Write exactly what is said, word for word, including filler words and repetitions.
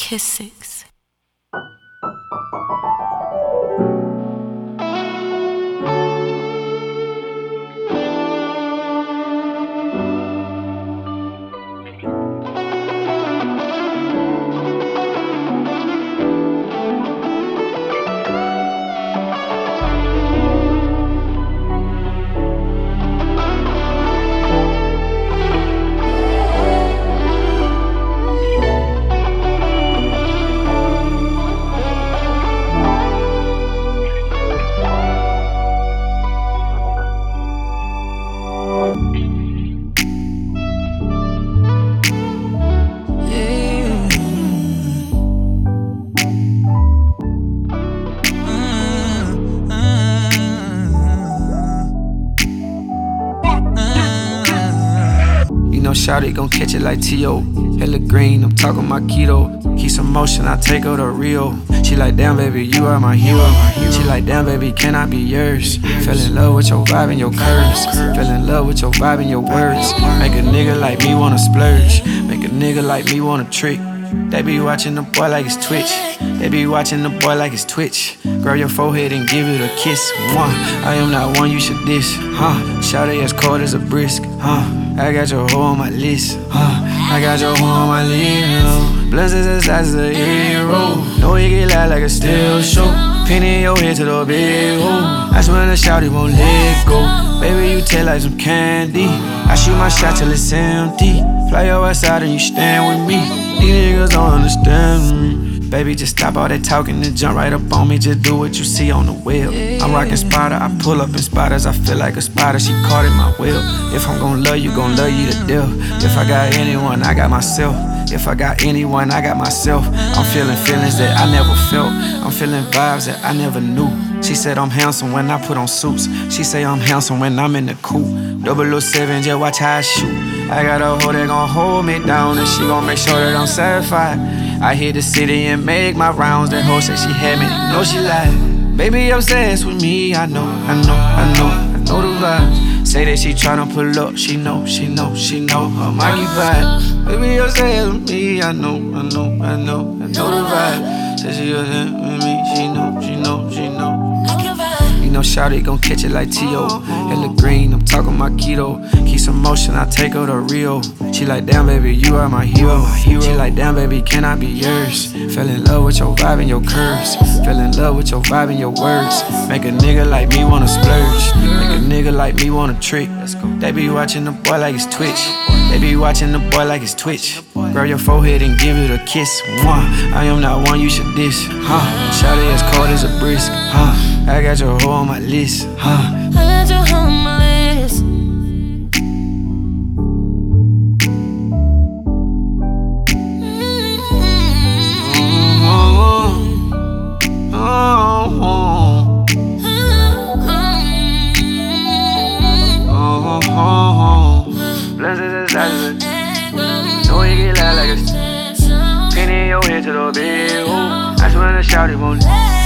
Kiss Six. Shawty gon' catch it like T O Hella green, I'm talking my keto. Keep some motion, I take her to Rio. She like, damn baby, you are my hero. She like, damn baby, can I be yours? Fell in love with your vibe and your curves. Fell in love with your vibe and your words. Make a nigga like me wanna splurge. Make a nigga like me wanna trick. They be watching the boy like it's Twitch. They be watching the boy like it's Twitch. Grab your forehead and give it a kiss. One, I am not one you should diss. Huh, shawty as cold as a brisk. Huh, I got your hoe on my list. Huh, I got your hoe on my list. Blunts is the size of a hero. Know you get loud like a steel show. Pin in your head to the big hole. I swear the shawty won't let go. Baby, you taste like some candy. I shoot my shot till it's empty. Fly your ass out and you stand with me. These niggas don't understand me. Baby, just stop all that talking and jump right up on me. Just do what you see on the wheel. I'm rockin' spotter, I pull up in spotters. I feel like a spotter, she caught in my wheel. If I'm gon' love you, gon' love you to death. If I got anyone, I got myself. If I got anyone, I got myself. I'm feeling feelings that I never felt. I'm feeling vibes that I never knew. She said I'm handsome when I put on suits. She say I'm handsome when I'm in the coupe. double oh seven, just watch how I shoot. I got a hoe that gon' hold me down, and she gon' make sure that I'm satisfied. I hit the city and make my rounds. That hoe say she had me, you know she lied. Baby obsessed with me, I know, I know, I know, I know the vibes. Say that she tryna pull up, she know, she know, she know I'm occupied. Baby obsessed with me, I know, I know, I know, I know the vibes. Say she obsessed with me, she know, she know, she know. You know shawty gon' catch it like T O Hella green, I'm talking my keto. Keep some motion, I take her to Rio. She like, damn baby, you are my hero. She like, damn baby, can I be yours? Fell in love with your vibe and your curves. Fell in love with your vibe and your words. Make a nigga like me wanna splurge. Make a nigga like me wanna trick. They be watching the boy like it's Twitch. They be watching the boy like it's Twitch. Grab your forehead and give it a kiss. One, I am not one you should diss. Huh, shawty as cold as a brisk. Huh, I got your hoe on my list. Huh, I got your hoe on my list. Blunts is the size of a. Know you get loud like a. Pin in your head to the big hole. I swear the shawty won't.